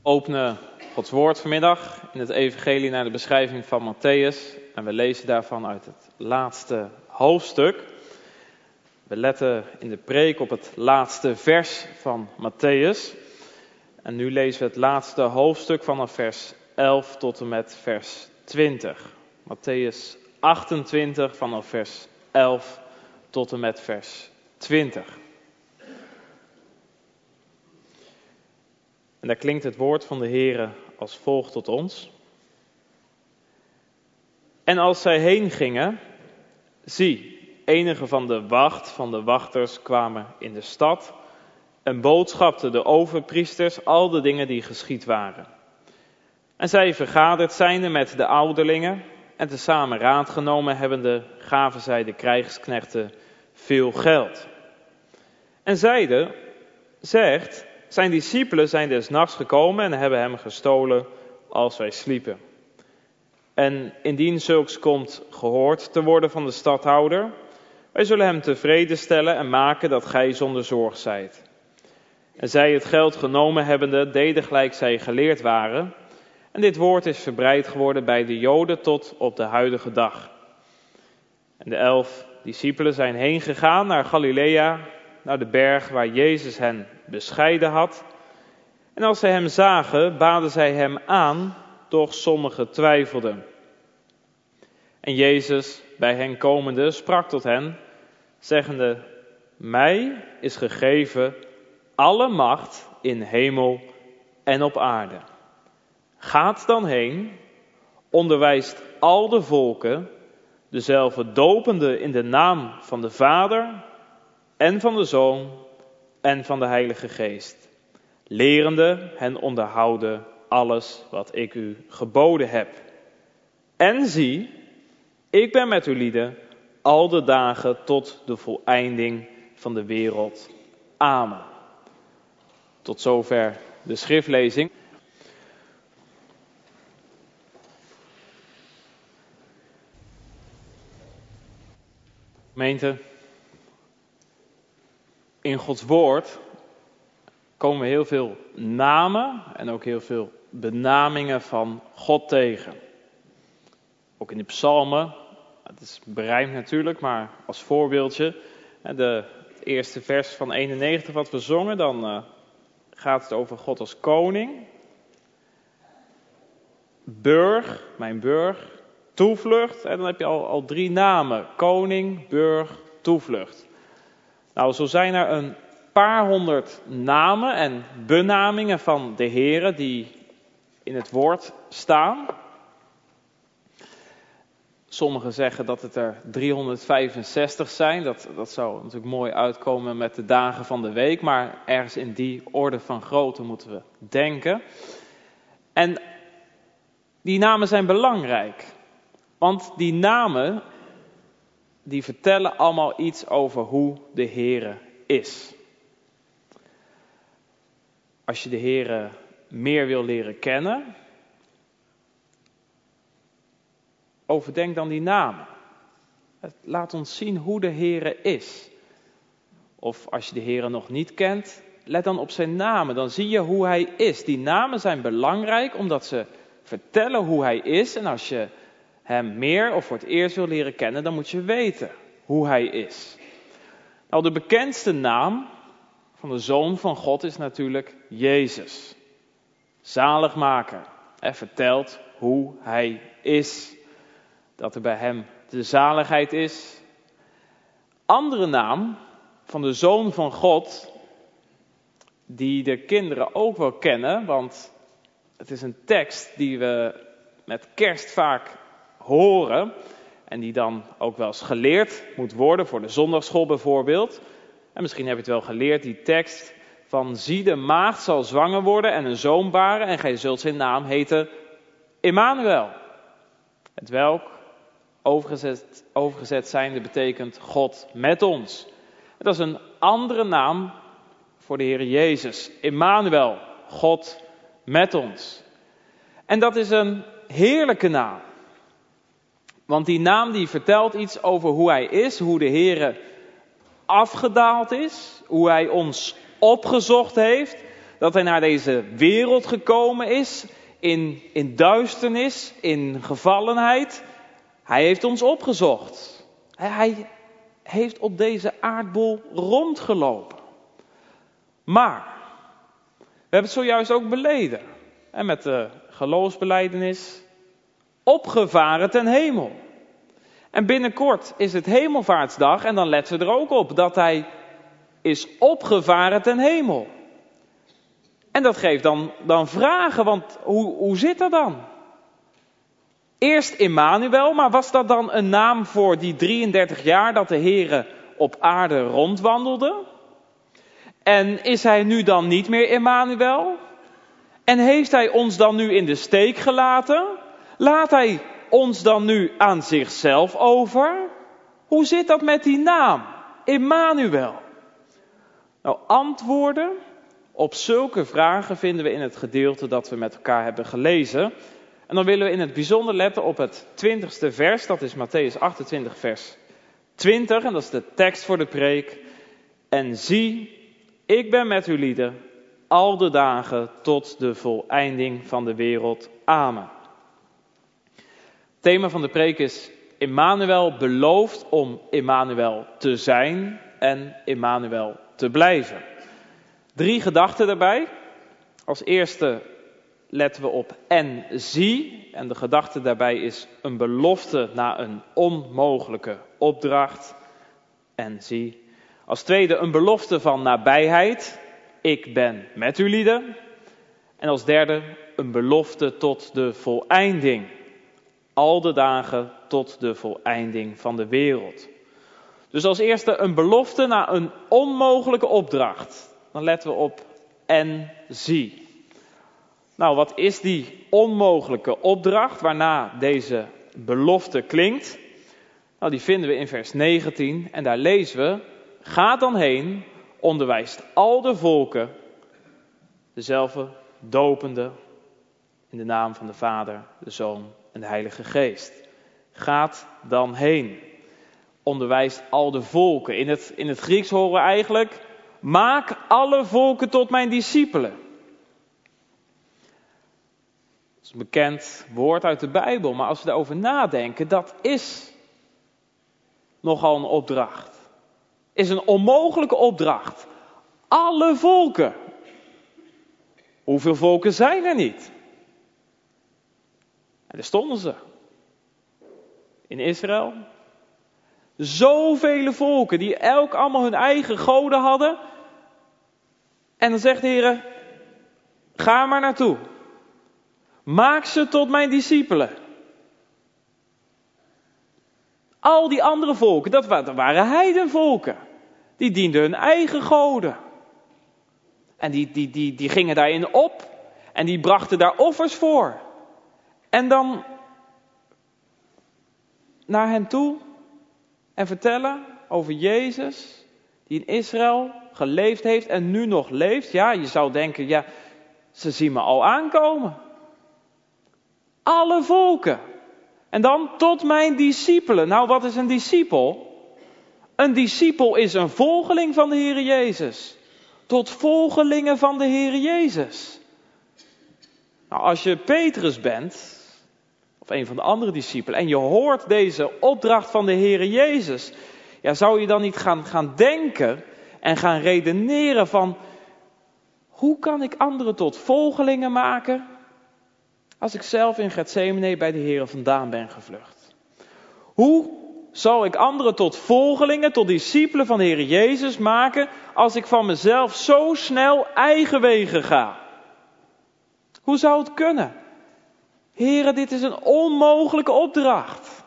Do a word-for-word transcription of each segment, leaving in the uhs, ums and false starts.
openen Gods woord vanmiddag in het evangelie naar de beschrijving van Matthäus. En we lezen daarvan uit het laatste hoofdstuk. We letten in de preek op het laatste vers van Matthäus. En nu lezen we het laatste hoofdstuk vanaf vers elf tot en met vers twintig. Matthäus achtentwintig vanaf vers elf tot en met vers twintig. En daar klinkt het woord van de Heere als volgt tot ons. En als zij heen gingen, zie, enige van de wacht van de wachters kwamen in de stad en boodschapten de overpriesters al de dingen die geschied waren. En zij vergaderd zijnde met de ouderlingen en tezamen raad genomen hebbende, gaven zij de krijgsknechten veel geld. En zeiden, zegt, zijn discipelen zijn des nachts gekomen en hebben hem gestolen als wij sliepen. En indien zulks komt gehoord te worden van de stadhouder, wij zullen hem tevreden stellen en maken dat gij zonder zorg zijt. En zij het geld genomen hebbende, deden gelijk zij geleerd waren. En dit woord is verbreid geworden bij de Joden tot op de huidige dag. En de elf discipelen zijn heen gegaan naar Galilea, naar de berg waar Jezus hen bescheiden had. En als zij hem zagen, baden zij hem aan, doch sommigen twijfelden. En Jezus, bij hen komende, sprak tot hen, zeggende, mij is gegeven alle macht in hemel en op aarde. Gaat dan heen, onderwijst al de volken, dezelfde dopende in de naam van de Vader en van de Zoon en van de Heilige Geest, lerende hen onderhouden alles wat ik u geboden heb. En zie, ik ben met u lieden al de dagen tot de voleinding van de wereld. Amen. Tot zover de schriftlezing. Gemeente, in Gods woord komen we heel veel namen en ook heel veel benamingen van God tegen. Ook in de psalmen, het is berijmd natuurlijk, maar als voorbeeldje. De, het eerste vers van eenennegentig wat we zongen, dan uh, gaat het over God als koning. Burg, mijn burg, toevlucht. En dan heb je al, al drie namen. Koning, burg, toevlucht. Nou, zo zijn er een paar honderd namen en benamingen van de Heere die in het woord staan. Sommigen zeggen dat het er driehonderdvijfenzestig zijn. Dat, dat zou natuurlijk mooi uitkomen met de dagen van de week. Maar ergens in die orde van grootte moeten we denken. En die namen zijn belangrijk. Want die namen, die vertellen allemaal iets over hoe de Heere is. Als je de Heere meer wil leren kennen, overdenk dan die namen. Het laat ons zien hoe de Heere is. Of als je de Heere nog niet kent, let dan op zijn namen. Dan zie je hoe hij is. Die namen zijn belangrijk omdat ze vertellen hoe hij is. En als je hem meer of voor het eerst wil leren kennen, dan moet je weten hoe hij is. Nou, de bekendste naam van de Zoon van God is natuurlijk Jezus. Zaligmaker. Hij vertelt hoe hij is. Dat er bij hem de zaligheid is. Andere naam van de Zoon van God, die de kinderen ook wel kennen, want het is een tekst die we met kerst vaak horen en die dan ook wel eens geleerd moet worden, voor de zondagsschool bijvoorbeeld. En misschien heb je het wel geleerd, die tekst van zie de maagd zal zwanger worden en een zoon baren en gij zult zijn naam heten Immanuel. Het welk overgezet, overgezet zijnde betekent God met ons. Dat is een andere naam voor de Heer Jezus. Immanuel, God met ons. En dat is een heerlijke naam. Want die naam die vertelt iets over hoe hij is, hoe de Heere afgedaald is, hoe hij ons opgezocht heeft, dat hij naar deze wereld gekomen is in, in duisternis, in gevallenheid. Hij heeft ons opgezocht. Hij, hij heeft op deze aardbol rondgelopen. Maar, we hebben het zojuist ook beleden. En met de geloofsbelijdenis, opgevaren ten hemel. En binnenkort is het hemelvaartsdag en dan letten we er ook op dat hij is opgevaren ten hemel. En dat geeft dan, dan vragen, want hoe, hoe zit dat dan? Eerst Immanuel, maar was dat dan een naam voor die drieëndertig jaar dat de Heere op aarde rondwandelde? En is hij nu dan niet meer Immanuel? En heeft hij ons dan nu in de steek gelaten? Laat hij ons dan nu aan zichzelf over? Hoe zit dat met die naam, Immanuel? Nou, antwoorden op zulke vragen vinden we in het gedeelte dat we met elkaar hebben gelezen. En dan willen we in het bijzonder letten op het twintigste vers, dat is Mattheüs achtentwintig vers twintig. En dat is de tekst voor de preek. En zie, ik ben met u lieden, al de dagen tot de voleinding van de wereld. Amen. Het thema van de preek is Immanuel belooft om Immanuel te zijn en Immanuel te blijven. Drie gedachten daarbij. Als eerste letten we op en zie. En de gedachte daarbij is een belofte na een onmogelijke opdracht. En zie. Als tweede een belofte van nabijheid. Ik ben met u lieden. En als derde een belofte tot de voleinding. Al de dagen tot de voleinding van de wereld. Dus als eerste een belofte na een onmogelijke opdracht. Dan letten we op en zie. Nou, wat is die onmogelijke opdracht waarna deze belofte klinkt? Nou, die vinden we in vers negentien en daar lezen we: ga dan heen, onderwijst al de volken, dezelfde dopende in de naam van de Vader, de Zoon en de Heilige Geest. Gaat dan heen, onderwijst al de volken. In het, in het Grieks horen we eigenlijk: maak alle volken tot mijn discipelen. Dat is een bekend woord uit de Bijbel, maar als we daarover nadenken, dat is nogal een opdracht. Is een onmogelijke opdracht. Alle volken. Hoeveel volken zijn er niet? En daar stonden ze. In Israël. Zoveel volken die elk allemaal hun eigen goden hadden. En dan zegt de Heer: ga maar naartoe. Maak ze tot mijn discipelen. Al die andere volken, dat waren heidenvolken. Die dienden hun eigen goden. En die, die, die, die gingen daarin op. En die brachten daar offers voor. En dan naar hen toe. En vertellen over Jezus. Die in Israël geleefd heeft en nu nog leeft. Ja, je zou denken, ja, ze zien me al aankomen. Alle volken. En dan tot mijn discipelen. Nou, wat is een discipel? Een discipel is een volgeling van de Heer Jezus. Tot volgelingen van de Heer Jezus. Nou, als je Petrus bent, of een van de andere discipelen, en je hoort deze opdracht van de Heer Jezus, ja, zou je dan niet gaan, gaan denken en gaan redeneren van: hoe kan ik anderen tot volgelingen maken als ik zelf in Getsemane bij de Heer vandaan ben gevlucht? Hoe zal ik anderen tot volgelingen, tot discipelen van de Heer Jezus maken als ik van mezelf zo snel eigen wegen ga? Hoe zou het kunnen? Heren, dit is een onmogelijke opdracht.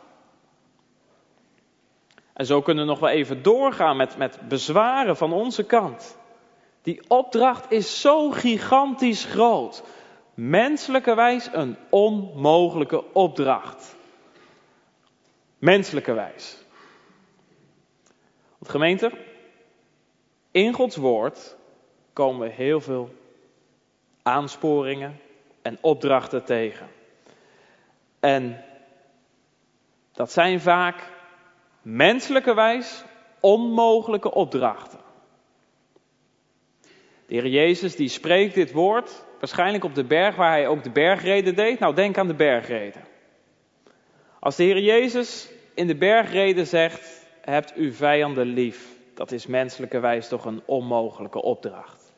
En zo kunnen we nog wel even doorgaan met, met bezwaren van onze kant. Die opdracht is zo gigantisch groot. Menselijkerwijs een onmogelijke opdracht. Menselijkerwijs. Want gemeente, in Gods woord komen we heel veel aansporingen en opdrachten tegen. En dat zijn vaak menselijkerwijs onmogelijke opdrachten. De Heer Jezus die spreekt dit woord waarschijnlijk op de berg waar hij ook de bergreden deed. Nou, denk aan de bergreden. Als de Heer Jezus in de bergreden zegt, hebt uw vijanden lief. Dat is menselijkerwijs toch een onmogelijke opdracht.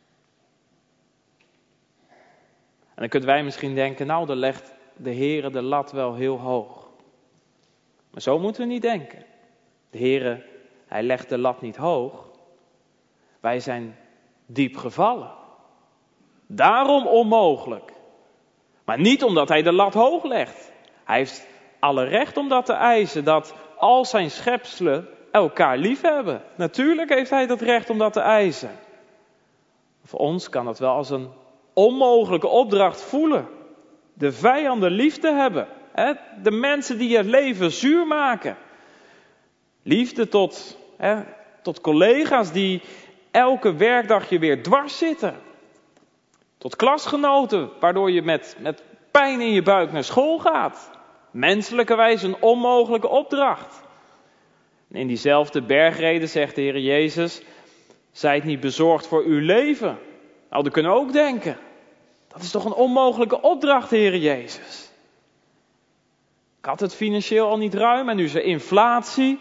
En dan kunnen wij misschien denken, nou, dan legt de Heer de lat wel heel hoog. Maar zo moeten we niet denken. De Heer, hij legt de lat niet hoog. Wij zijn diep gevallen. Daarom onmogelijk. Maar niet omdat hij de lat hoog legt. Hij heeft alle recht om dat te eisen, dat al zijn schepselen elkaar lief hebben. Natuurlijk heeft hij dat recht om dat te eisen. Voor ons kan dat wel als een onmogelijke opdracht voelen. De vijanden lief te hebben. Hè? De mensen die het leven zuur maken. Liefde tot, hè, tot collega's die elke werkdag je weer dwars zitten. Tot klasgenoten, waardoor je met, met pijn in je buik naar school gaat. Menselijkerwijs een onmogelijke opdracht. En in diezelfde bergreden zegt de Heer Jezus, zijt niet bezorgd voor uw leven. Nou, dat kunnen we ook denken. Dat is toch een onmogelijke opdracht, Heer Jezus. Ik had het financieel al niet ruim en nu is er inflatie.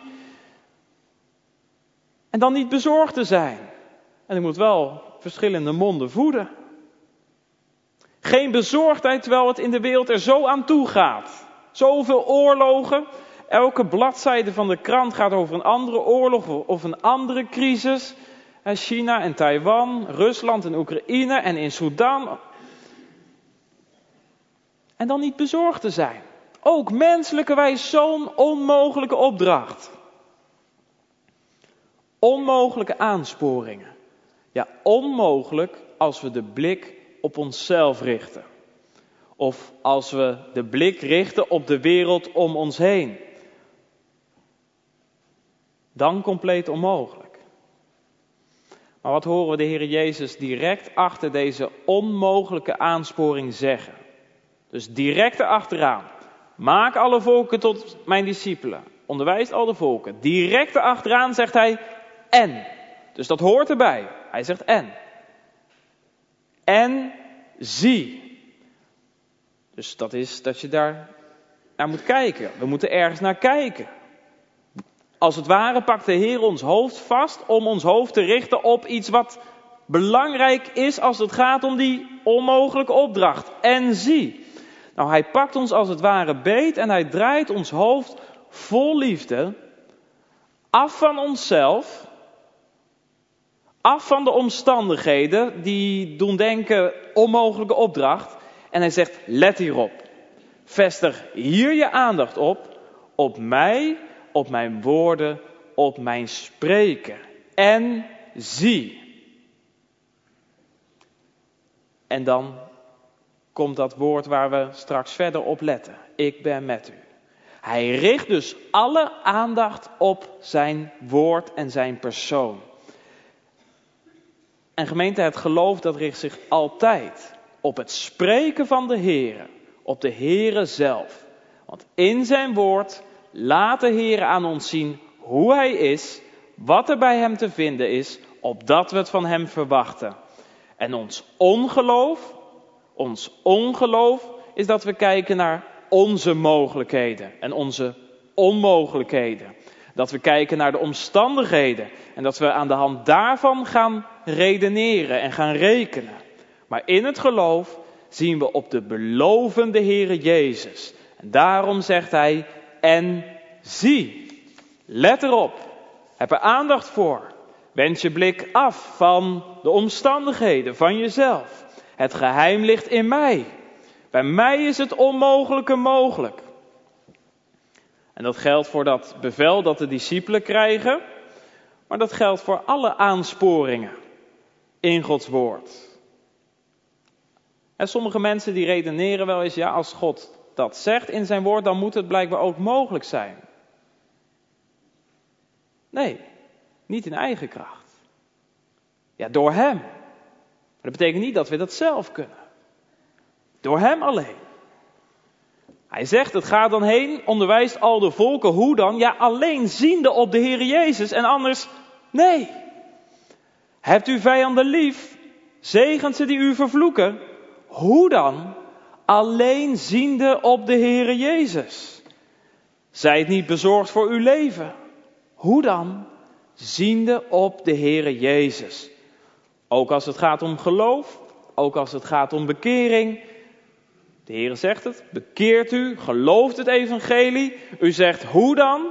En dan niet bezorgd te zijn. En ik moet wel verschillende monden voeden. Geen bezorgdheid terwijl het in de wereld er zo aan toe gaat. Zoveel oorlogen. Elke bladzijde van de krant gaat over een andere oorlog of een andere crisis. China en Taiwan, Rusland en Oekraïne en in Sudan. En dan niet bezorgd te zijn. Ook menselijkerwijs zo'n onmogelijke opdracht. Onmogelijke aansporingen. Ja, onmogelijk als we de blik op onszelf richten. Of als we de blik richten op de wereld om ons heen. Dan compleet onmogelijk. Maar wat horen we de Heer Jezus direct achter deze onmogelijke aansporing zeggen? Dus direct erachteraan. Maak alle volken tot mijn discipelen. Onderwijs al de volken. Direct erachteraan zegt hij en. Dus dat hoort erbij. Hij zegt en. En zie. Dus dat is dat je daar naar moet kijken. We moeten ergens naar kijken. Als het ware pakt de Heer ons hoofd vast om ons hoofd te richten op iets wat belangrijk is als het gaat om die onmogelijke opdracht. En zie. Nou, hij pakt ons als het ware beet en hij draait ons hoofd vol liefde af van onszelf, af van de omstandigheden die doen denken onmogelijke opdracht. En hij zegt, let hierop. Vestig hier je aandacht op, op mij, op mijn woorden, op mijn spreken. En zie. En dan komt dat woord waar we straks verder op letten. Ik ben met u. Hij richt dus alle aandacht op zijn woord en zijn persoon. En gemeente, het geloof dat richt zich altijd op het spreken van de Heere, op de Heere zelf. Want in zijn woord laat de Heere aan ons zien hoe hij is, wat er bij hem te vinden is, opdat we het van hem verwachten. En ons ongeloof, ons ongeloof is dat we kijken naar onze mogelijkheden en onze onmogelijkheden. Dat we kijken naar de omstandigheden en dat we aan de hand daarvan gaan redeneren en gaan rekenen. Maar in het geloof zien we op de belovende Heere Jezus. En daarom zegt hij, en zie, let erop, heb er aandacht voor. Wend je blik af van de omstandigheden, van jezelf. Het geheim ligt in mij. Bij mij is het onmogelijke mogelijk. En dat geldt voor dat bevel dat de discipelen krijgen. Maar dat geldt voor alle aansporingen in Gods woord. En sommige mensen die redeneren wel eens, ja, als God dat zegt in zijn woord, dan moet het blijkbaar ook mogelijk zijn. Nee, niet in eigen kracht. Ja, door hem. Maar dat betekent niet dat we dat zelf kunnen. Door hem alleen. Hij zegt, het gaat dan heen, onderwijst al de volken, hoe dan? Ja, alleen ziende op de Heer Jezus en anders, nee. Hebt u vijanden lief, zegent ze die u vervloeken. Hoe dan? Alleen ziende op de Heere Jezus. Zijt niet bezorgd voor uw leven. Hoe dan? Ziende op de Heere Jezus. Ook als het gaat om geloof, ook als het gaat om bekering. De Heere zegt het, bekeert u, gelooft het evangelie. U zegt, hoe dan?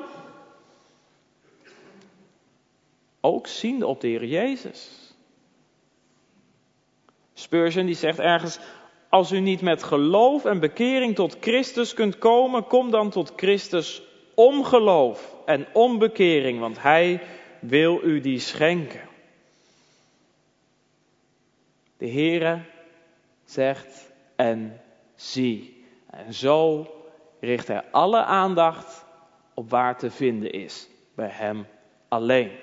Ook ziende op de Heere Jezus. Spurgeon die zegt ergens, als u niet met geloof en bekering tot Christus kunt komen, kom dan tot Christus om geloof en om bekering, want Hij wil u die schenken. De Heere zegt en zie. En zo richt Hij alle aandacht op waar te vinden is, bij Hem alleen.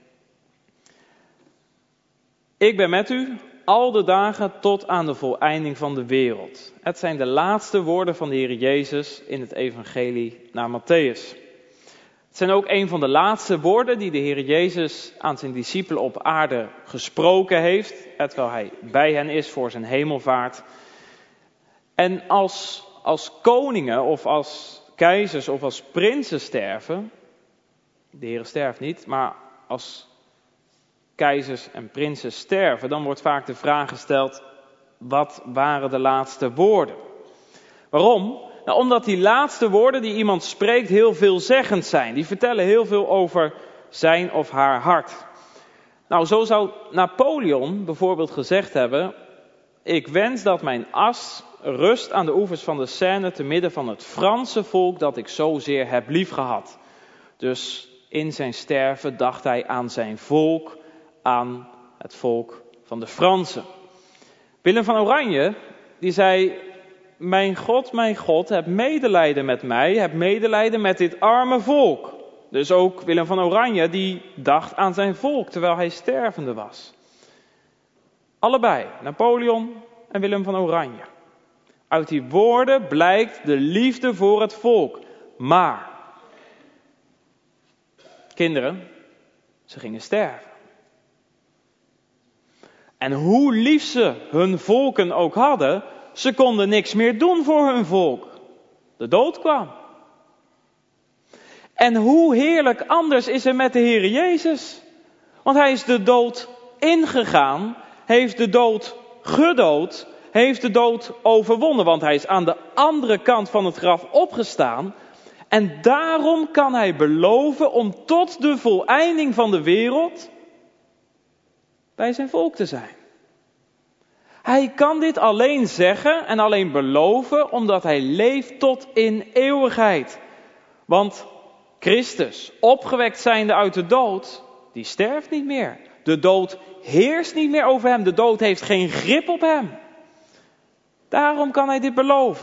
Ik ben met u al de dagen tot aan de voleinding van de wereld. Het zijn de laatste woorden van de Heer Jezus in het evangelie naar Mattheüs. Het zijn ook een van de laatste woorden die de Heer Jezus aan zijn discipelen op aarde gesproken heeft, terwijl Hij bij hen is voor zijn hemelvaart. En als, als koningen of als keizers of als prinsen sterven, de Heer sterft niet, maar als keizers en prinsen sterven, dan wordt vaak de vraag gesteld, wat waren de laatste woorden? Waarom? Nou, omdat die laatste woorden die iemand spreekt heel veelzeggend zijn. Die vertellen heel veel over zijn of haar hart. Nou, zo zou Napoleon bijvoorbeeld gezegd hebben, ik wens dat mijn as rust aan de oevers van de Seine te midden van het Franse volk dat ik zozeer heb liefgehad. Dus in zijn sterven dacht hij aan zijn volk, aan het volk van de Fransen. Willem van Oranje, die zei, mijn God, mijn God, heb medelijden met mij, heb medelijden met dit arme volk. Dus ook Willem van Oranje, die dacht aan zijn volk, terwijl hij stervende was. Allebei, Napoleon en Willem van Oranje. Uit die woorden blijkt de liefde voor het volk. Maar, kinderen, ze gingen sterven. En hoe lief ze hun volken ook hadden, ze konden niks meer doen voor hun volk. De dood kwam. En hoe heerlijk anders is het met de Heer Jezus. Want Hij is de dood ingegaan, heeft de dood gedood, heeft de dood overwonnen. Want Hij is aan de andere kant van het graf opgestaan. En daarom kan Hij beloven om tot de voleinding van de wereld bij zijn volk te zijn. Hij kan dit alleen zeggen en alleen beloven omdat Hij leeft tot in eeuwigheid. Want Christus, opgewekt zijnde uit de dood, die sterft niet meer. De dood heerst niet meer over hem. De dood heeft geen grip op hem. Daarom kan Hij dit beloven.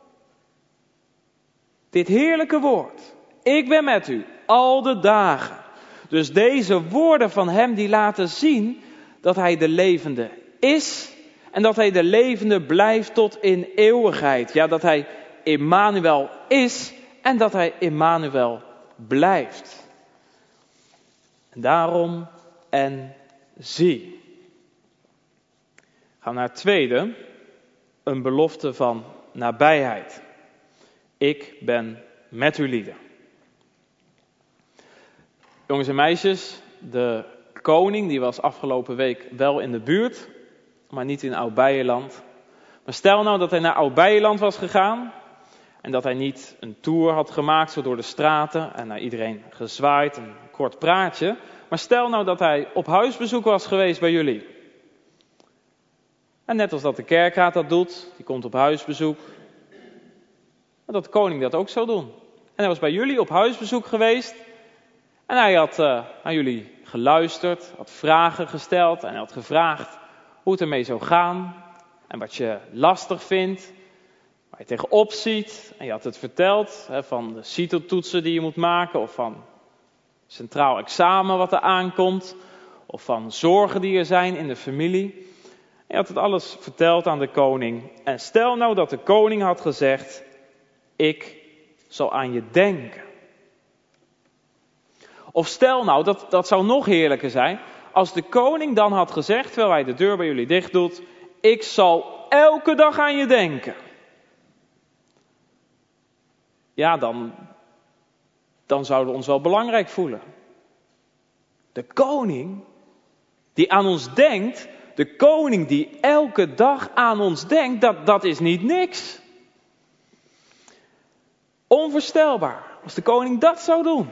Dit heerlijke woord. Ik ben met u al de dagen. Dus deze woorden van Hem die laten zien dat Hij de levende is en dat Hij de levende blijft tot in eeuwigheid. Ja, dat Hij Immanuel is en dat Hij Immanuel blijft. En daarom en zie. Gaan we naar het tweede, een belofte van nabijheid. Ik ben met u lieden. Jongens en meisjes, de koning die was afgelopen week wel in de buurt, maar niet in Oud-Beijerland. Maar stel nou dat hij naar Oud-Beijerland was gegaan en dat hij niet een tour had gemaakt zo door de straten en naar iedereen gezwaaid, een kort praatje. Maar stel nou dat hij op huisbezoek was geweest bij jullie. En net als dat de kerkraad dat doet, die komt op huisbezoek, en dat de koning dat ook zou doen. En hij was bij jullie op huisbezoek geweest en hij had uh, naar jullie geluisterd, had vragen gesteld en hij had gevraagd hoe het ermee zou gaan en wat je lastig vindt, waar je tegenop ziet. En je had het verteld hè, van de C I T O-toetsen die je moet maken of van centraal examen wat er aankomt of van zorgen die er zijn in de familie. En je had het alles verteld aan de koning. En stel nou dat de koning had gezegd, ik zal aan je denken. Of stel nou, dat, dat zou nog heerlijker zijn, als de koning dan had gezegd, terwijl hij de deur bij jullie dicht doet, ik zal elke dag aan je denken. Ja, dan, dan zouden we ons wel belangrijk voelen. De koning die aan ons denkt, de koning die elke dag aan ons denkt, dat, dat is niet niks. Onvoorstelbaar, als de koning dat zou doen.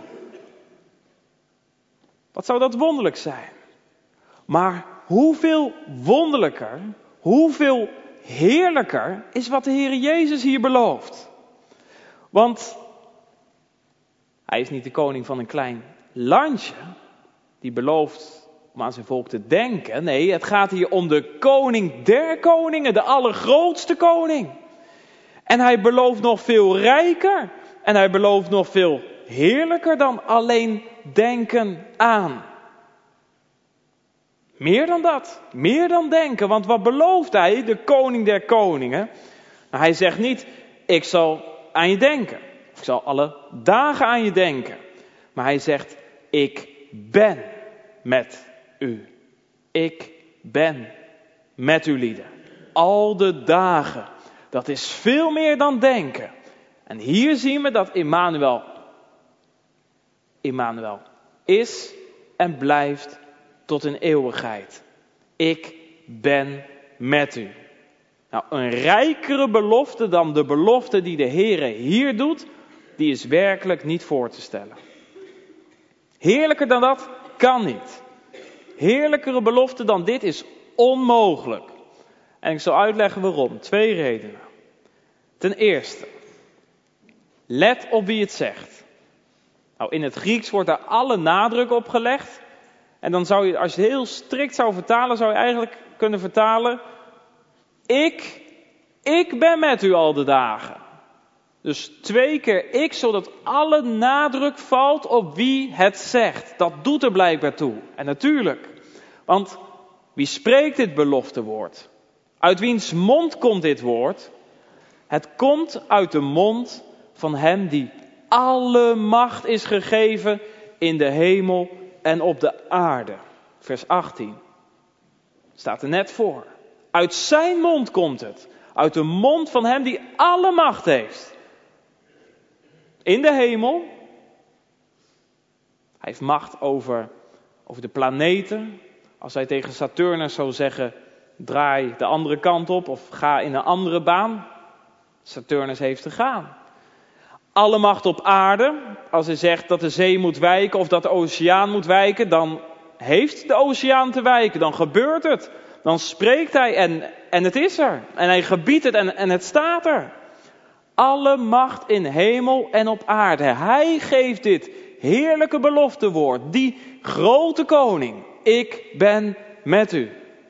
Wat zou dat wonderlijk zijn? Maar hoeveel wonderlijker, hoeveel heerlijker is wat de Heere Jezus hier belooft. Want hij is niet de koning van een klein landje, die belooft om aan zijn volk te denken. Nee, het gaat hier om de koning der koningen, de allergrootste koning. En hij belooft nog veel rijker en hij belooft nog veel heerlijker dan alleen denken aan. Meer dan dat, meer dan denken, want wat belooft hij, de koning der koningen? Nou, hij zegt niet, ik zal aan je denken, ik zal alle dagen aan je denken. Maar hij zegt, ik ben met u. Ik ben met u lieden. Al de dagen. Dat is veel meer dan denken. En hier zien we dat Immanuel, Immanuel is en blijft tot in eeuwigheid. Ik ben met u. Nou, een rijkere belofte dan de belofte die de Heere hier doet, die is werkelijk niet voor te stellen. Heerlijker dan dat kan niet. Heerlijkere belofte dan dit is onmogelijk. En ik zal uitleggen waarom. Twee redenen. Ten eerste, let op wie het zegt. Nou, in het Grieks wordt daar alle nadruk op gelegd. En dan zou je, als je het heel strikt zou vertalen, zou je eigenlijk kunnen vertalen, ik, ik ben met u al de dagen. Dus twee keer ik, zodat alle nadruk valt op wie het zegt. Dat doet er blijkbaar toe. En natuurlijk, want wie spreekt dit beloftewoord? Uit wiens mond komt dit woord? Het komt uit de mond van hem die alle macht is gegeven in de hemel en op de aarde. Vers achttien. Staat er net voor. Uit zijn mond komt het. Uit de mond van hem die alle macht heeft. In de hemel. Hij heeft macht over, over de planeten. Als hij tegen Saturnus zou zeggen, draai de andere kant op of ga in een andere baan. Saturnus heeft te gaan. Alle macht op aarde. Als hij zegt dat de zee moet wijken of dat de oceaan moet wijken, dan heeft de oceaan te wijken. Dan gebeurt het. Dan spreekt hij en, en het is er. En hij gebiedt het en, en het staat er. Alle macht in hemel en op aarde. Hij geeft dit heerlijke beloftewoord. Die grote koning. Ik ben met u.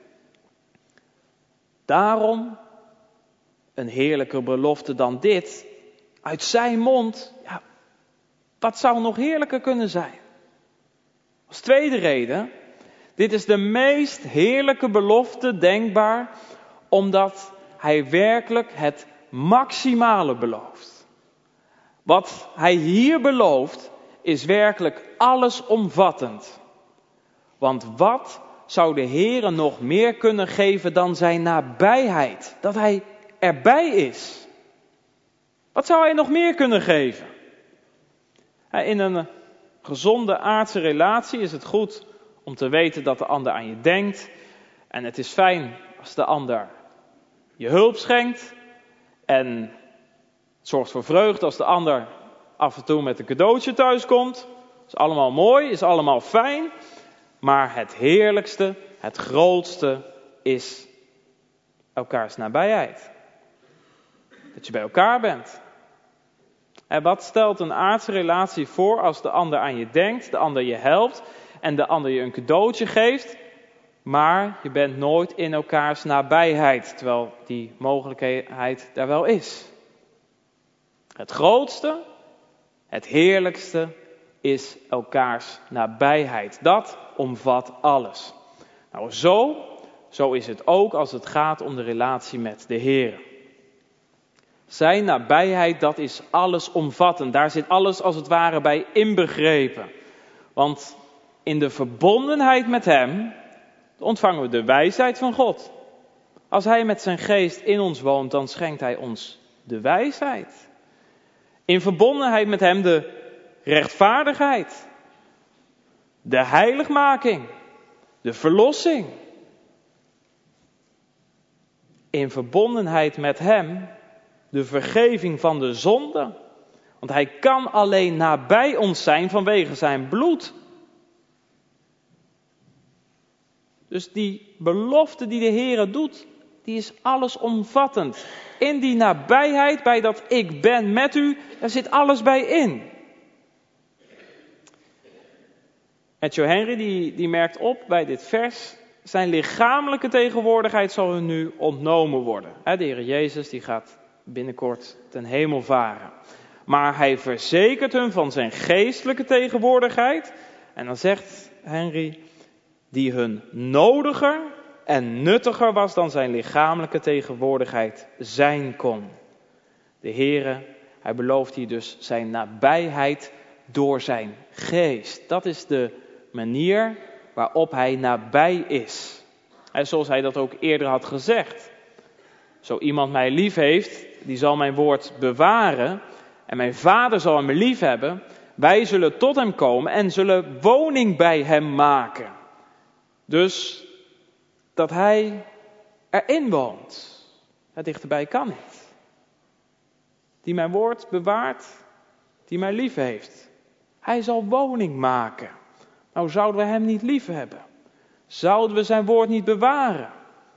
Daarom een heerlijke belofte dan dit. Uit zijn mond. Ja, wat zou nog heerlijker kunnen zijn? Als tweede reden. Dit is de meest heerlijke belofte denkbaar. Omdat hij werkelijk het maximale belooft. Wat hij hier belooft is werkelijk allesomvattend. Want wat zou de Heere nog meer kunnen geven dan zijn nabijheid? Dat hij erbij is. Wat zou hij nog meer kunnen geven? In een gezonde aardse relatie is het goed om te weten dat de ander aan je denkt. En het is fijn als de ander je hulp schenkt. En het zorgt voor vreugde als de ander af en toe met een cadeautje thuis komt. Is allemaal mooi, is allemaal fijn. Maar het heerlijkste, het grootste is elkaars nabijheid. Dat je bij elkaar bent. En wat stelt een aardse relatie voor als de ander aan je denkt, de ander je helpt en de ander je een cadeautje geeft, maar je bent nooit in elkaars nabijheid, terwijl die mogelijkheid daar wel is. Het grootste, het heerlijkste is elkaars nabijheid. Dat omvat alles. Nou, zo, zo is het ook als het gaat om de relatie met de Heer. Zijn nabijheid, dat is allesomvattend. Daar zit alles als het ware bij inbegrepen. Want in de verbondenheid met hem ontvangen we de wijsheid van God. Als hij met zijn geest in ons woont, dan schenkt hij ons de wijsheid. In verbondenheid met hem de rechtvaardigheid, de heiligmaking, de verlossing. In verbondenheid met hem de vergeving van de zonde. Want hij kan alleen nabij ons zijn vanwege zijn bloed. Dus die belofte die de Heere doet, die is allesomvattend. In die nabijheid, bij dat ik ben met u, daar zit alles bij in. Matthew Henry die, die merkt op bij dit vers, zijn lichamelijke tegenwoordigheid zal hun nu ontnomen worden. De Heere Jezus die gaat binnenkort ten hemel varen. Maar hij verzekert hun van zijn geestelijke tegenwoordigheid. En dan zegt Henry, die hun nodiger en nuttiger was dan zijn lichamelijke tegenwoordigheid zijn kon. De Heere, hij belooft hier dus zijn nabijheid door zijn geest. Dat is de manier waarop hij nabij is. En zoals hij dat ook eerder had gezegd. Zo iemand mij lief heeft, die zal mijn woord bewaren. En mijn Vader zal hem lief hebben. Wij zullen tot hem komen en zullen woning bij hem maken. Dus dat hij erin woont. Ja, dichterbij kan niet. Die mijn woord bewaart, die mij lief heeft. Hij zal woning maken. Nou, zouden we hem niet lief hebben? Zouden we zijn woord niet bewaren?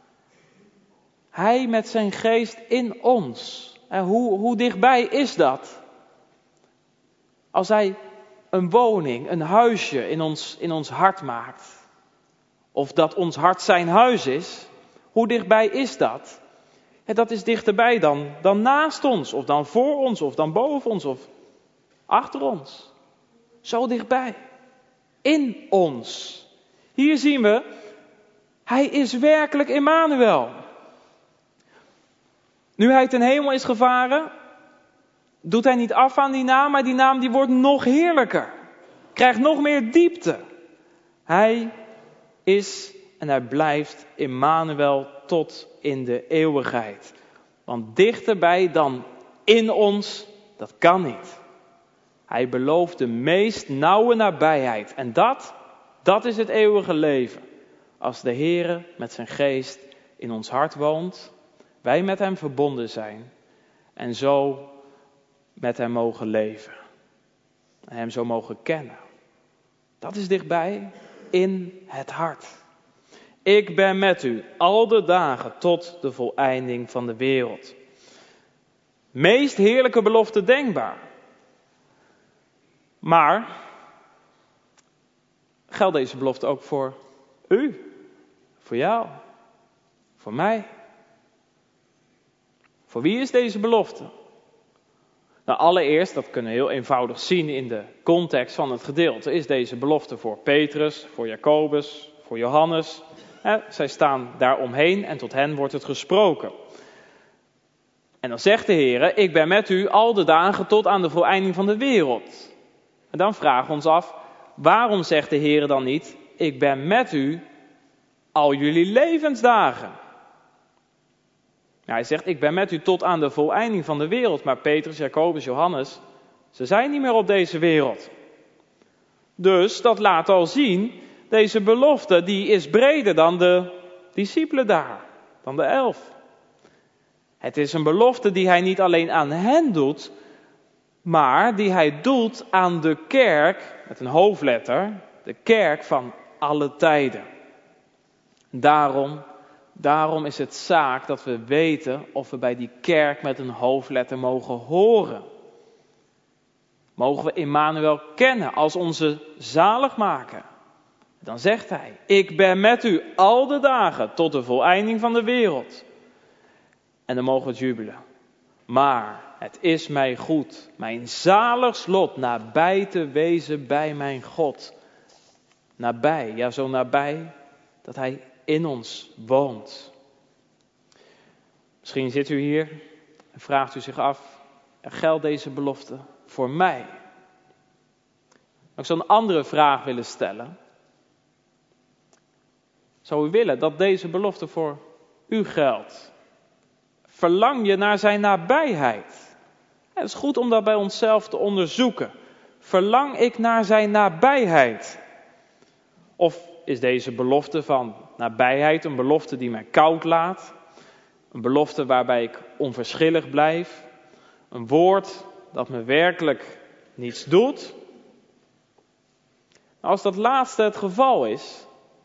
Hij met zijn geest in ons. En hoe, hoe dichtbij is dat? Als hij een woning, een huisje in ons, in ons hart maakt. Of dat ons hart zijn huis is. Hoe dichtbij is dat? Ja, dat is dichterbij dan, dan naast ons. Of dan voor ons. Of dan boven ons. Of achter ons. Zo dichtbij. In ons. Hier zien we. Hij is werkelijk Immanuel. Nu hij ten hemel is gevaren. Doet hij niet af aan die naam. Maar die naam die wordt nog heerlijker. Krijgt nog meer diepte. Hij is en hij blijft Immanuel tot in de eeuwigheid. Want dichterbij dan in ons, dat kan niet. Hij belooft de meest nauwe nabijheid. En dat, dat is het eeuwige leven. Als de Heere met zijn geest in ons hart woont, wij met hem verbonden zijn en zo met hem mogen leven. En hem zo mogen kennen. Dat is dichtbij in het hart. Ik ben met u al de dagen tot de voleinding van de wereld. Meest heerlijke belofte denkbaar. Maar geldt deze belofte ook voor u, voor jou, voor mij? Voor wie is deze belofte? Nou, allereerst, dat kunnen we heel eenvoudig zien in de context van het gedeelte, is deze belofte voor Petrus, voor Jacobus, voor Johannes. Eh, zij staan daar omheen en tot hen wordt het gesproken. En dan zegt de Heer, ik ben met u al de dagen tot aan de voleinding van de wereld. En dan vragen we ons af, waarom zegt de Heer dan niet, ik ben met u al jullie levensdagen? Ja, hij zegt, ik ben met u tot aan de voleinding van de wereld. Maar Petrus, Jacobus, Johannes, ze zijn niet meer op deze wereld. Dus dat laat al zien, deze belofte die is breder dan de discipelen daar, dan de elf. Het is een belofte die hij niet alleen aan hen doet, maar die hij doet aan de kerk, met een hoofdletter, de kerk van alle tijden. Daarom, daarom is het zaak dat we weten of we bij die kerk met een hoofdletter mogen horen. Mogen we Immanuel kennen als onze zaligmaker. Dan zegt hij, ik ben met u al de dagen tot de voleinding van de wereld. En dan mogen we jubelen. Maar het is mij goed, mijn zalig lot, nabij te wezen bij mijn God. Nabij, ja zo nabij dat hij in ons woont. Misschien zit u hier en vraagt u zich af, geldt deze belofte voor mij? Ik zou een andere vraag willen stellen. Zou u willen dat deze belofte voor u geldt? Verlang je naar zijn nabijheid? Het is goed om dat bij onszelf te onderzoeken. Verlang ik naar zijn nabijheid? Of is deze belofte van nabijheid een belofte die mij koud laat? Een belofte waarbij ik onverschillig blijf? Een woord dat me werkelijk niets doet? Als dat laatste het geval is,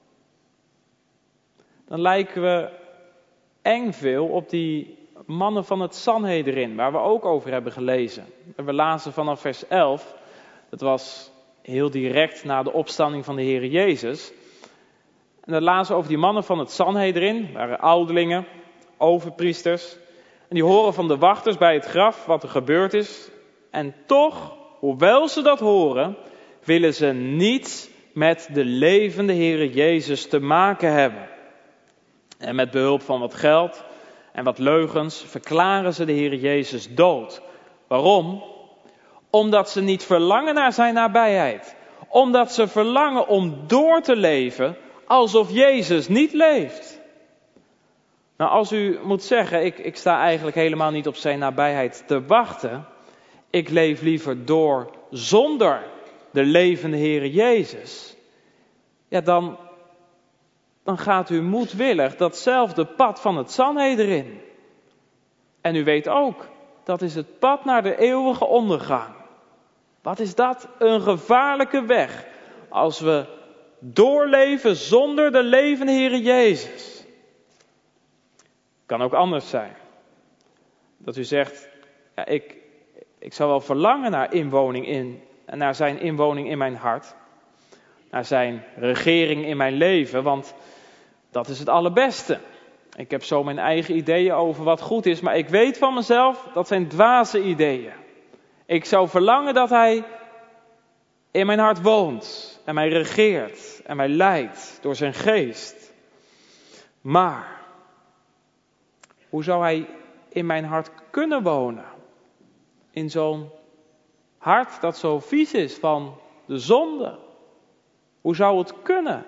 dan lijken we eng veel op die mannen van het Sanhedrin, waar we ook over hebben gelezen. We lazen vanaf vers elf, dat was heel direct na de opstanding van de Heer Jezus. En dan lazen we over die mannen van het Sanhedrin, waren ouderlingen, overpriesters. En die horen van de wachters bij het graf wat er gebeurd is. En toch, hoewel ze dat horen, willen ze niets met de levende Heer Jezus te maken hebben. En met behulp van wat geld en wat leugens verklaren ze de Heer Jezus dood. Waarom? Omdat ze niet verlangen naar zijn nabijheid. Omdat ze verlangen om door te leven alsof Jezus niet leeft. Nou, als u moet zeggen, ik, ik sta eigenlijk helemaal niet op zijn nabijheid te wachten. Ik leef liever door zonder de levende Heer Jezus. Ja, dan, dan gaat u moedwillig datzelfde pad van het Sanhedrin. En u weet ook, dat is het pad naar de eeuwige ondergang. Wat is dat? Een gevaarlijke weg. Als we doorleven zonder de levende Heer Jezus. Kan ook anders zijn. Dat u zegt, ja, ik, ik zou wel verlangen naar inwoning in, naar zijn inwoning in mijn hart. Naar zijn regering in mijn leven, want dat is het allerbeste. Ik heb zo mijn eigen ideeën over wat goed is, maar ik weet van mezelf, dat zijn dwaze ideeën. Ik zou verlangen dat hij in mijn hart woont en mij regeert en mij leidt door zijn geest. Maar hoe zou hij in mijn hart kunnen wonen? In zo'n hart dat zo vies is van de zonde. Hoe zou het kunnen?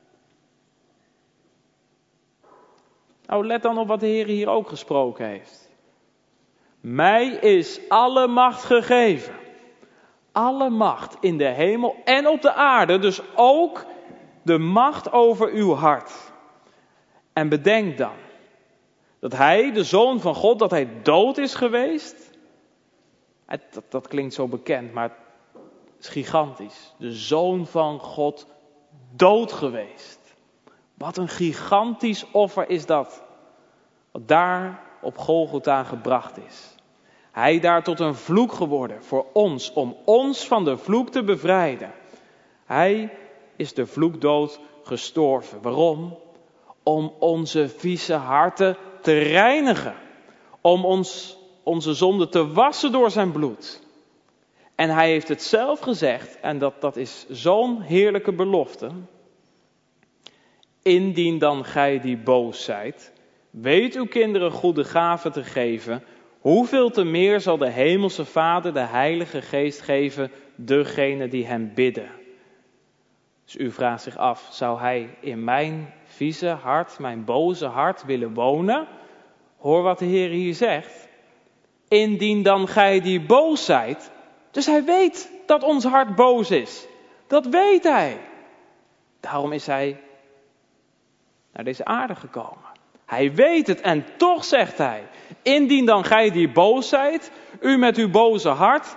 Nou, let dan op wat de Heer hier ook gesproken heeft. Mij is alle macht gegeven. Alle macht in de hemel en op de aarde. Dus ook de macht over uw hart. En bedenk dan dat hij, de Zoon van God, dat hij dood is geweest. Dat, dat klinkt zo bekend, maar het is gigantisch. De Zoon van God dood geweest. Wat een gigantisch offer is dat. Wat daar op Golgotha gebracht is. Hij daar tot een vloek geworden voor ons. Om ons van de vloek te bevrijden. Hij is de vloekdood gestorven. Waarom? Om onze vieze harten te reinigen. Om ons, onze zonde te wassen door zijn bloed. En hij heeft het zelf gezegd. En dat, dat is zo'n heerlijke belofte. Indien dan gij die boos zijt, weet uw kinderen goede gaven te geven, hoeveel te meer zal de hemelse Vader de Heilige Geest geven, degene die hem bidden. Dus u vraagt zich af, zou hij in mijn vieze hart, mijn boze hart willen wonen? Hoor wat de Heer hier zegt. Indien dan gij die boos zijt, dus hij weet dat ons hart boos is. Dat weet hij. Daarom is hij naar deze aarde gekomen. Hij weet het en toch zegt hij, indien dan gij die boos zijt, u met uw boze hart,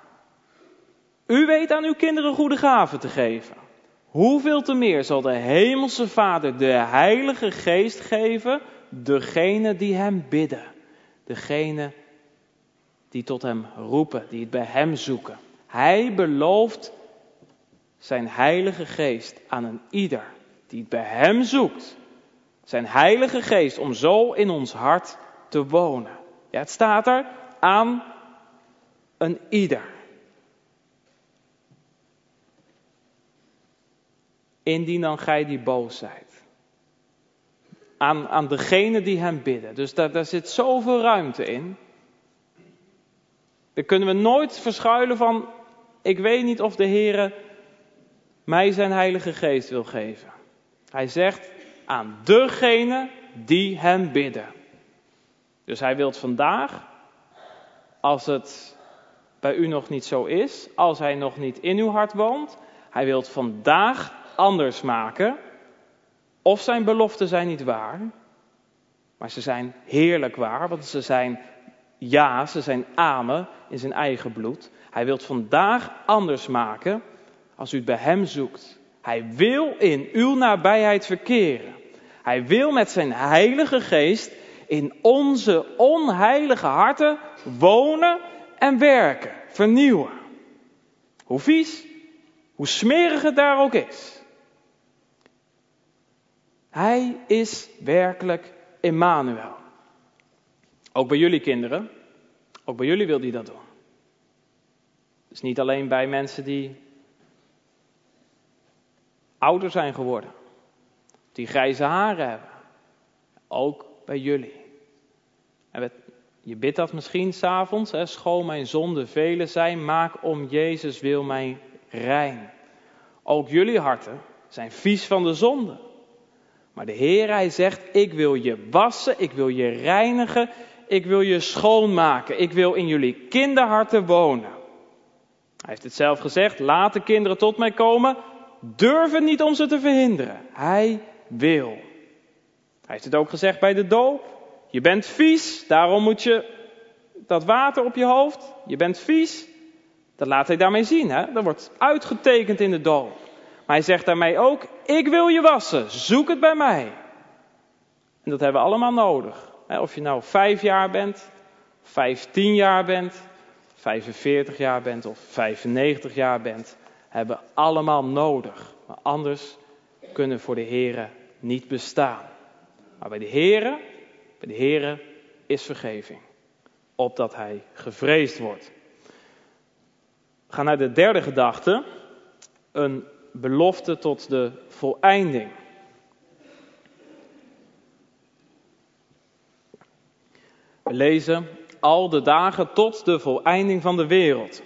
u weet aan uw kinderen goede gaven te geven. Hoeveel te meer zal de hemelse Vader de Heilige Geest geven, degene die hem bidden. Degene die tot hem roepen, die het bij hem zoeken. Hij belooft zijn Heilige Geest aan een ieder die het bij hem zoekt. Zijn Heilige Geest om zo in ons hart te wonen. Ja, het staat er aan een ieder. Indien dan gij die boos zijt. Aan, aan degene die hem bidden. Dus daar, daar zit zoveel ruimte in. Daar kunnen we nooit verschuilen van, ik weet niet of de Heere mij zijn Heilige Geest wil geven. Hij zegt, aan degenen die hem bidden. Dus hij wil vandaag, als het bij u nog niet zo is, als hij nog niet in uw hart woont, hij wil vandaag anders maken. Of zijn beloften zijn niet waar, maar ze zijn heerlijk waar, want ze zijn ja, ze zijn amen in zijn eigen bloed. Hij wil vandaag anders maken als u het bij hem zoekt. Hij wil in uw nabijheid verkeren. Hij wil met zijn heilige geest in onze onheilige harten wonen en werken, vernieuwen. Hoe vies, hoe smerig het daar ook is. Hij is werkelijk Immanuel. Ook bij jullie kinderen, ook bij jullie wil hij dat doen. Dus niet alleen bij mensen die ouder zijn geworden, die grijze haren hebben. Ook bij jullie. En je bidt dat misschien 's avonds, hè, schoon mijn zonden vele zijn, maak om Jezus wil mij rein. Ook jullie harten zijn vies van de zonde. Maar de Heer, hij zegt, ik wil je wassen, ik wil je reinigen, ik wil je schoonmaken. Ik wil in jullie kinderharten wonen. Hij heeft het zelf gezegd, laat de kinderen tot mij komen, durf het niet om ze te verhinderen. Hij wil. Hij heeft het ook gezegd bij de doop. Je bent vies, daarom moet je dat water op je hoofd. Je bent vies. Dat laat hij daarmee zien. Hè? Dat wordt uitgetekend in de doop. Maar hij zegt daarmee ook, ik wil je wassen, zoek het bij mij. En dat hebben we allemaal nodig. Of je nou vijf jaar bent, vijftien jaar bent, vijfenveertig jaar bent of vijfennegentig jaar bent. Hebben we allemaal nodig. Maar anders kunnen we voor de Here niet bestaan. Maar bij de Here, bij de Here is vergeving. Opdat hij gevreesd wordt. We gaan naar de derde gedachte. Een belofte tot de voleinding. We lezen al de dagen tot de voleinding van de wereld.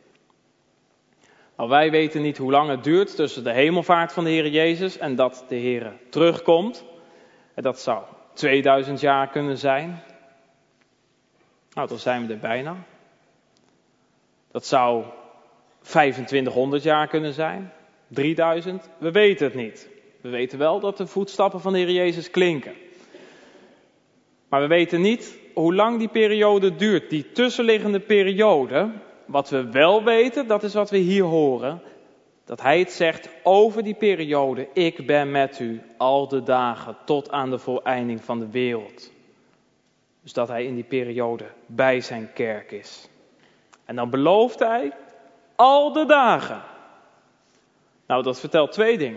Nou, wij weten niet hoe lang het duurt tussen de hemelvaart van de Heer Jezus en dat de Heer terugkomt. En dat zou tweeduizend jaar kunnen zijn. Nou, dan zijn we er bijna. Dat zou vijfentwintighonderd jaar kunnen zijn. drieduizend. We weten het niet. We weten wel dat de voetstappen van de Heer Jezus klinken. Maar we weten niet hoe lang die periode duurt. Die tussenliggende periode. Wat we wel weten, dat is wat we hier horen. Dat hij het zegt over die periode. Ik ben met u al de dagen tot aan de voleinding van de wereld. Dus dat hij in die periode bij zijn kerk is. En dan belooft hij al de dagen. Nou, dat vertelt twee dingen.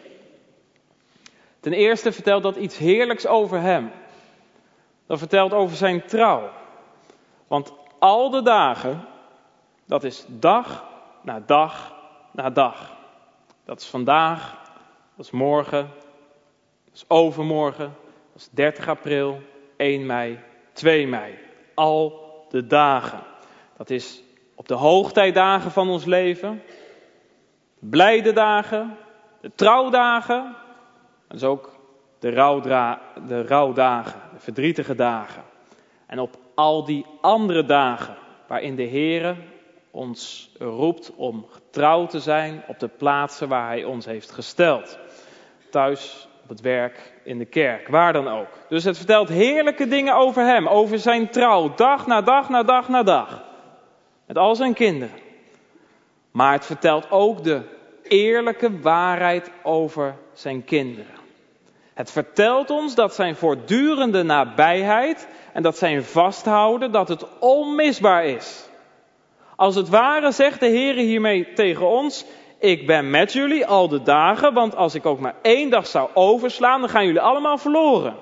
Ten eerste vertelt dat iets heerlijks over hem. Dat vertelt over zijn trouw. Want al de dagen, dat is dag na dag na dag. Dat is vandaag, dat is morgen, dat is overmorgen, dat is dertig april, één mei, twee mei. Al de dagen. Dat is op de hoogtijdagen van ons leven, de blijde dagen, de trouwdagen, dat is ook de, rouwdra- de rouwdagen, de verdrietige dagen. En op al die andere dagen waarin de Heere ons roept om getrouw te zijn op de plaatsen waar hij ons heeft gesteld. Thuis, op het werk, in de kerk, waar dan ook. Dus het vertelt heerlijke dingen over hem, over zijn trouw, dag na dag na dag na dag. Met al zijn kinderen. Maar het vertelt ook de eerlijke waarheid over zijn kinderen. Het vertelt ons dat zijn voortdurende nabijheid en dat zijn vasthouden, dat het onmisbaar is. Als het ware zegt de Heer hiermee tegen ons, ik ben met jullie al de dagen, want als ik ook maar één dag zou overslaan, dan gaan jullie allemaal verloren.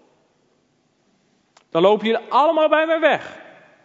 Dan lopen jullie allemaal bij mij weg.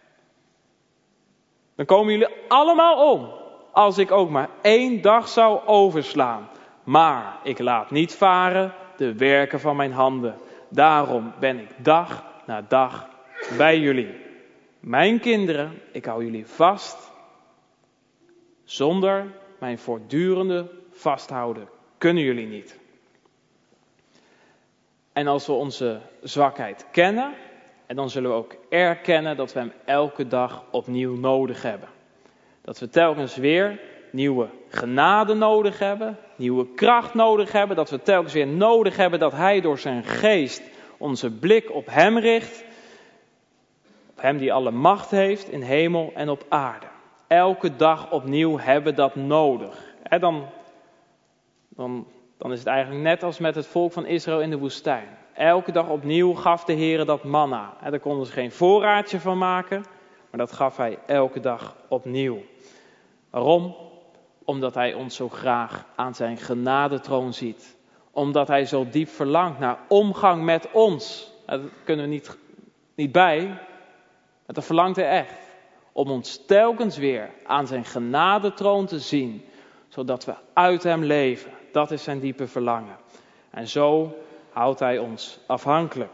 Dan komen jullie allemaal om, als ik ook maar één dag zou overslaan. Maar ik laat niet varen de werken van mijn handen. Daarom ben ik dag na dag bij jullie. Mijn kinderen, ik hou jullie vast. Zonder mijn voortdurende vasthouden kunnen jullie niet. En als we onze zwakheid kennen, en dan zullen we ook erkennen dat we hem elke dag opnieuw nodig hebben. Dat we telkens weer nieuwe genade nodig hebben, nieuwe kracht nodig hebben. Dat we telkens weer nodig hebben dat hij door zijn geest onze blik op hem richt. Op hem die alle macht heeft in hemel en op aarde. Elke dag opnieuw hebben we dat nodig. En dan, dan, dan is het eigenlijk net als met het volk van Israël in de woestijn. Elke dag opnieuw gaf de Heer dat manna. En daar konden ze geen voorraadje van maken, maar dat gaf hij elke dag opnieuw. Waarom? Omdat hij ons zo graag aan zijn genadetroon ziet. Omdat hij zo diep verlangt naar omgang met ons. Daar kunnen we niet, niet bij, maar dat verlangt hij echt. Om ons telkens weer aan zijn genadetroon te zien, zodat we uit hem leven. Dat is zijn diepe verlangen. En zo houdt hij ons afhankelijk.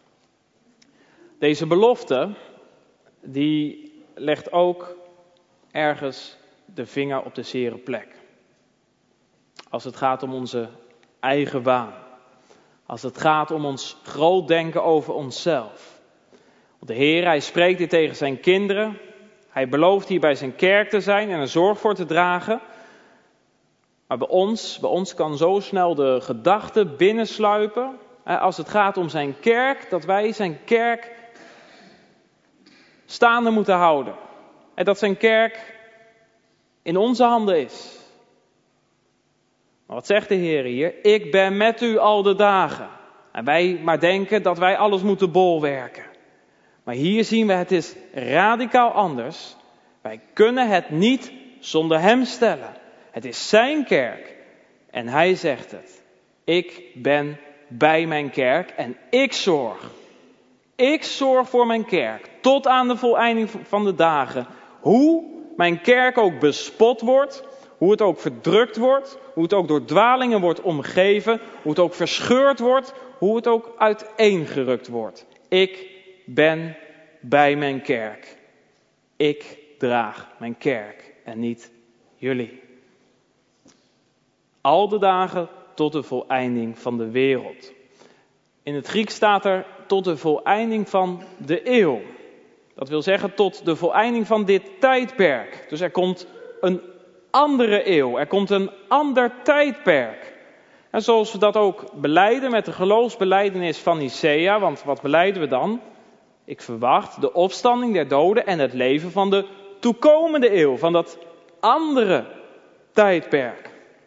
Deze belofte, die legt ook ergens de vinger op de zere plek. Als het gaat om onze eigen waan. Als het gaat om ons groot denken over onszelf. Want de Heer, hij spreekt dit tegen zijn kinderen. Hij belooft hier bij zijn kerk te zijn en er zorg voor te dragen. Maar bij ons, bij ons kan zo snel de gedachte binnensluipen, als het gaat om zijn kerk, dat wij zijn kerk staande moeten houden. En dat zijn kerk in onze handen is. Maar wat zegt de Heer hier? Ik ben met u al de dagen. En wij maar denken dat wij alles moeten bolwerken. Maar hier zien we, het is radicaal anders. Wij kunnen het niet zonder hem stellen. Het is zijn kerk. En hij zegt het. Ik ben bij mijn kerk en ik zorg. Ik zorg voor mijn kerk. Tot aan de voleinding van de dagen. Hoe mijn kerk ook bespot wordt. Hoe het ook verdrukt wordt. Hoe het ook door dwalingen wordt omgeven. Hoe het ook verscheurd wordt. Hoe het ook uiteengerukt wordt. Ik ben bij mijn kerk. Ik draag mijn kerk en niet jullie. Al de dagen tot de voleinding van de wereld. In het Grieks staat er tot de voleinding van de eeuw. Dat wil zeggen tot de voleinding van dit tijdperk. Dus er komt een andere eeuw. Er komt een ander tijdperk. En zoals we dat ook belijden met de geloofsbelijdenis van Nicea. Want wat belijden we dan? Ik verwacht de opstanding der doden en het leven van de toekomende eeuw. Van dat andere tijdperk.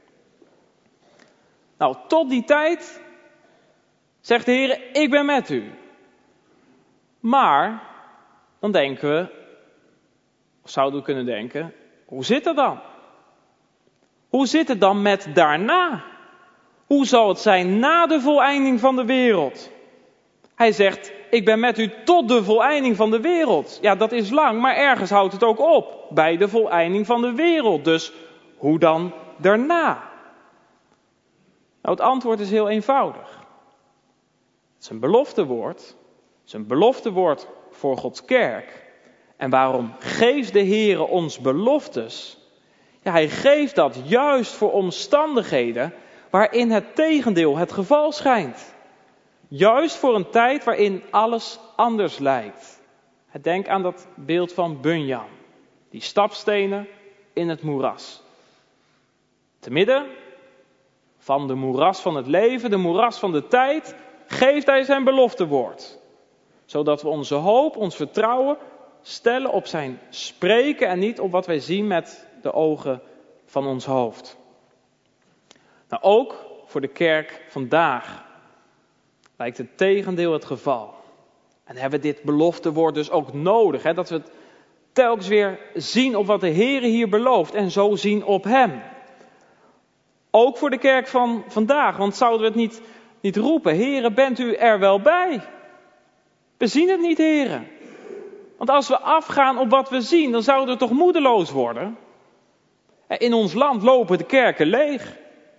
Nou, tot die tijd zegt de Heer, ik ben met u. Maar, dan denken we, of zouden we kunnen denken, hoe zit het dan? Hoe zit het dan met daarna? Hoe zal het zijn na de voleinding van de wereld? Hij zegt, ik ben met u tot de voleinding van de wereld. Ja, dat is lang, maar ergens houdt het ook op. Bij de voleinding van de wereld. Dus, hoe dan daarna? Nou, het antwoord is heel eenvoudig. Het is een beloftewoord. Het is een beloftewoord voor Gods kerk. En waarom geeft de Heer ons beloftes? Ja, hij geeft dat juist voor omstandigheden waarin het tegendeel het geval schijnt. Juist voor een tijd waarin alles anders lijkt. Denk aan dat beeld van Bunyan. Die stapstenen in het moeras. Te midden van de moeras van het leven, de moeras van de tijd, geeft hij zijn beloftewoord. Zodat we onze hoop, ons vertrouwen stellen op zijn spreken en niet op wat wij zien met de ogen van ons hoofd. Nou, ook voor de kerk vandaag lijkt het tegendeel het geval. En hebben we dit beloftewoord dus ook nodig, hè, dat we het telkens weer zien op wat de Heer hier belooft en zo zien op hem. Ook voor de kerk van vandaag, want zouden we het niet, niet roepen, Heere, bent u er wel bij? We zien het niet, Heere. Want als we afgaan op wat we zien, dan zouden we toch moedeloos worden. In ons land lopen de kerken leeg.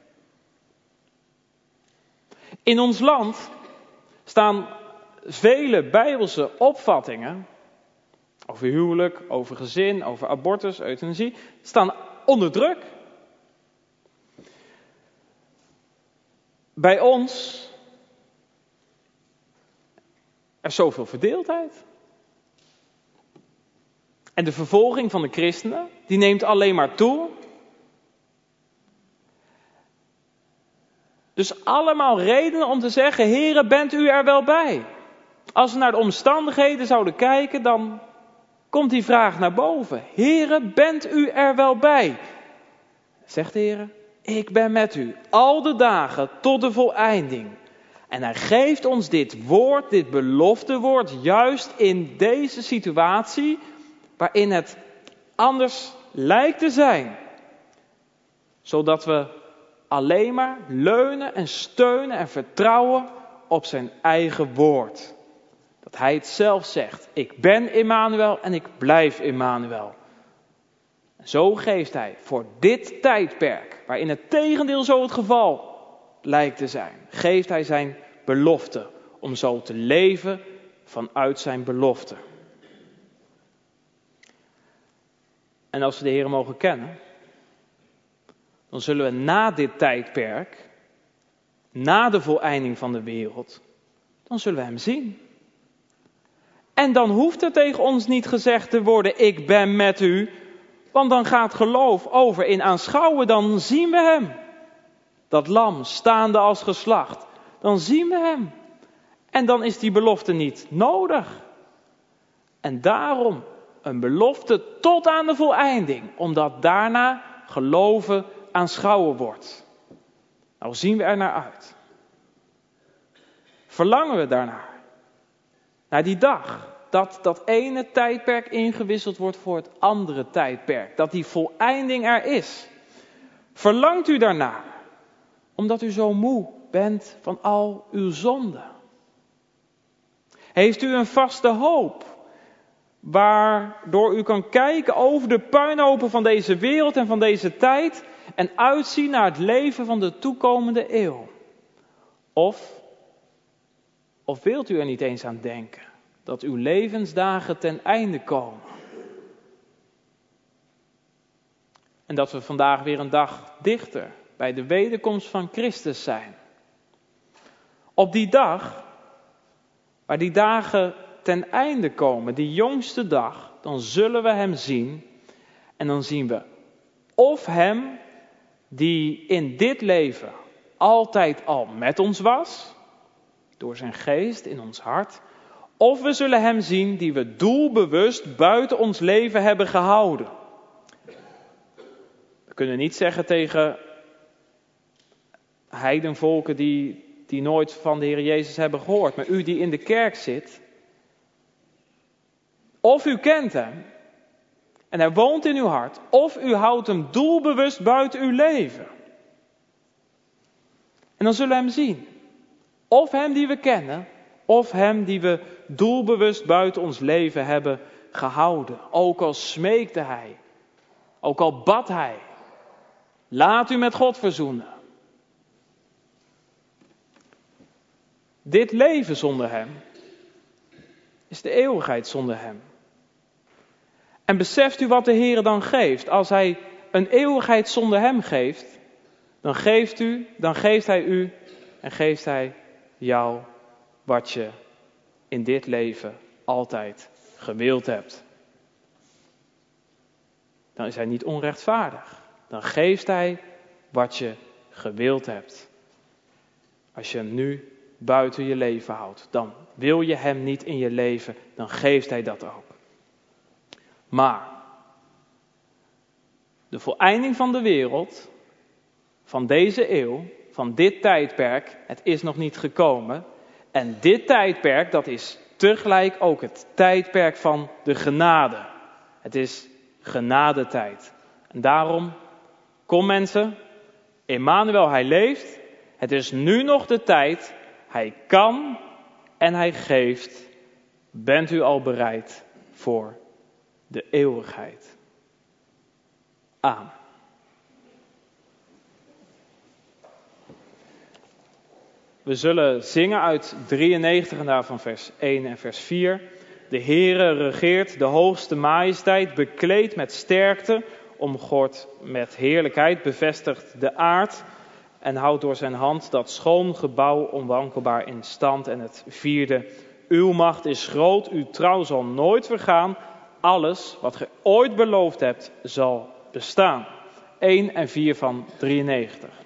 In ons land staan vele bijbelse opvattingen over huwelijk, over gezin, over abortus, euthanasie, staan onder druk. Bij ons Er is zoveel verdeeldheid. En de vervolging van de christenen, die neemt alleen maar toe. Dus allemaal redenen om te zeggen, Heere, bent u er wel bij? Als we naar de omstandigheden zouden kijken, dan komt die vraag naar boven. Heere, bent u er wel bij? Zegt de Heere, ik ben met u, al de dagen tot de voleinding. En hij geeft ons dit woord, dit beloftewoord, juist in deze situatie, waarin het anders lijkt te zijn. Zodat we alleen maar leunen en steunen en vertrouwen op zijn eigen woord. Dat hij het zelf zegt. Ik ben Immanuel en ik blijf Immanuel. En zo geeft hij voor dit tijdperk, waarin het tegendeel zo het geval lijkt te zijn, geeft hij zijn belofte om zo te leven vanuit zijn belofte. En als we de Heer mogen kennen, dan zullen we na dit tijdperk, na de voleinding van de wereld, dan zullen we hem zien. En dan hoeft er tegen ons niet gezegd te worden, ik ben met u, want dan gaat geloof over in aanschouwen, dan zien we hem. Dat lam staande als geslacht, dan zien we hem. En dan is die belofte niet nodig. En daarom een belofte tot aan de voleinding, omdat daarna geloven aanschouwen wordt. Nou zien we er naar uit. Verlangen we daarnaar? Naar die dag dat dat ene tijdperk ingewisseld wordt voor het andere tijdperk. Dat die voleinding er is. Verlangt u daarnaar? Omdat u zo moe bent van al uw zonden. Heeft u een vaste hoop, waardoor u kan kijken over de puinhopen van deze wereld en van deze tijd en uitzien naar het leven van de toekomende eeuw? Of, of wilt u er niet eens aan denken dat uw levensdagen ten einde komen? En dat we vandaag weer een dag dichter bij de wederkomst van Christus zijn. Op die dag, waar die dagen ten einde komen, die jongste dag, dan zullen we hem zien. En dan zien we of hem die in dit leven altijd al met ons was, door zijn geest in ons hart. Of we zullen hem zien die we doelbewust buiten ons leven hebben gehouden. We kunnen niet zeggen tegen heidenvolken die, die nooit van de Heer Jezus hebben gehoord. Maar u die in de kerk zit. Of u kent hem. En hij woont in uw hart. Of u houdt hem doelbewust buiten uw leven. En dan zullen we hem zien. Of hem die we kennen. Of hem die we doelbewust buiten ons leven hebben gehouden. Ook al smeekte hij. Ook al bad hij. Laat u met God verzoenen. Dit leven zonder hem is de eeuwigheid zonder hem. En beseft u wat de Heer dan geeft? Als hij een eeuwigheid zonder hem geeft, dan geeft u, dan geeft hij u en geeft hij jou wat je in dit leven altijd gewild hebt. Dan is hij niet onrechtvaardig. Dan geeft hij wat je gewild hebt. Als je hem nu buiten je leven houdt, dan wil je hem niet in je leven, dan geeft hij dat ook. Maar de voleinding van de wereld, van deze eeuw, van dit tijdperk, het is nog niet gekomen. En dit tijdperk, dat is tegelijk ook het tijdperk van de genade. Het is genadetijd. En daarom, kom mensen, Immanuel, hij leeft. Het is nu nog de tijd. Hij kan en hij geeft. Bent u al bereid voor de eeuwigheid? Amen. We zullen zingen uit drieënnegentig en daarvan vers één en vers vier. De Heere regeert, de hoogste majesteit, bekleed met sterkte, omgord met heerlijkheid, bevestigt de aard en houdt door zijn hand dat schoon gebouw onwankelbaar in stand. En het vierde Uw macht is groot, uw trouw zal nooit vergaan. Alles wat gij ooit beloofd hebt, zal bestaan. één en vier van drieënnegentig.